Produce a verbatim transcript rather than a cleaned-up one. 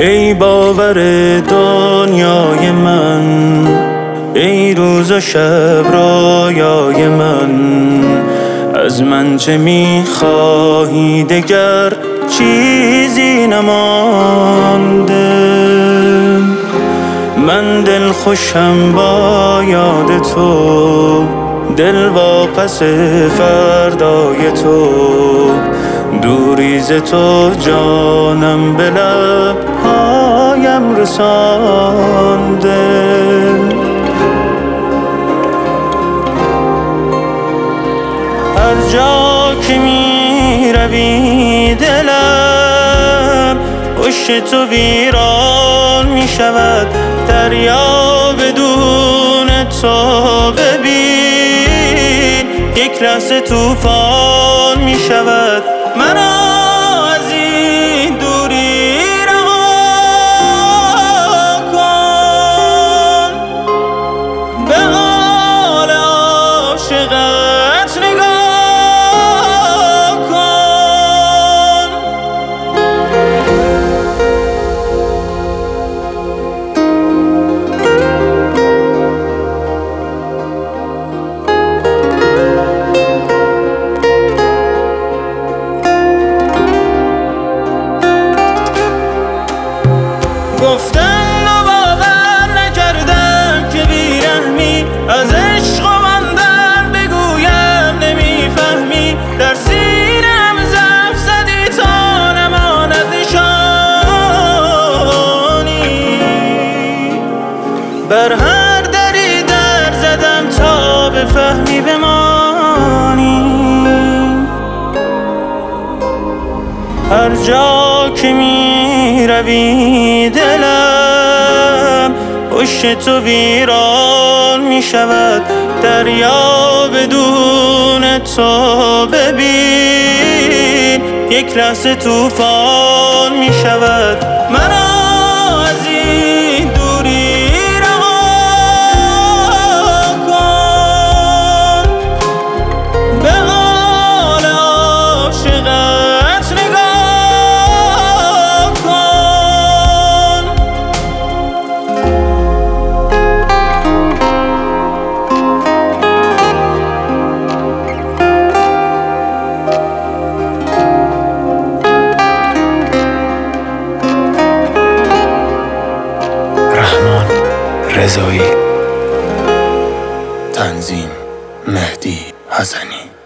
ای باور دنیای من، ای روز و شب رویای من. از من چه میخواهی دگر؟ چیزی نمانده. من دل خوشم با یاد تو، دل واپس فردای تو. دوری ز تو جانم به لبهایم رسانده. هر جا که می روی دلم پشت تو ویران می شود. دریا بدون تو ببین یک لحظه طوفان می شود. مرا از این دوری رها کن، به حال عاشقت نگاه کن. گفتن و باور نکردم که بیرحمی از عشق و من در بگویم نمیفهمی. در سینه‌ام ضعف زدی تا نماند نشانی. بر هر دری در زدم تا بفهمی بمانی. هر جا که می روی دلم پشت تو ویران می شود. دریا بدون تو ببین یک لحظه طوفان می شود. مرا از این دوری رها کن، به حال عاشقت نگاه کن. رحمان رضایی، تنظیم مهدی حسنی.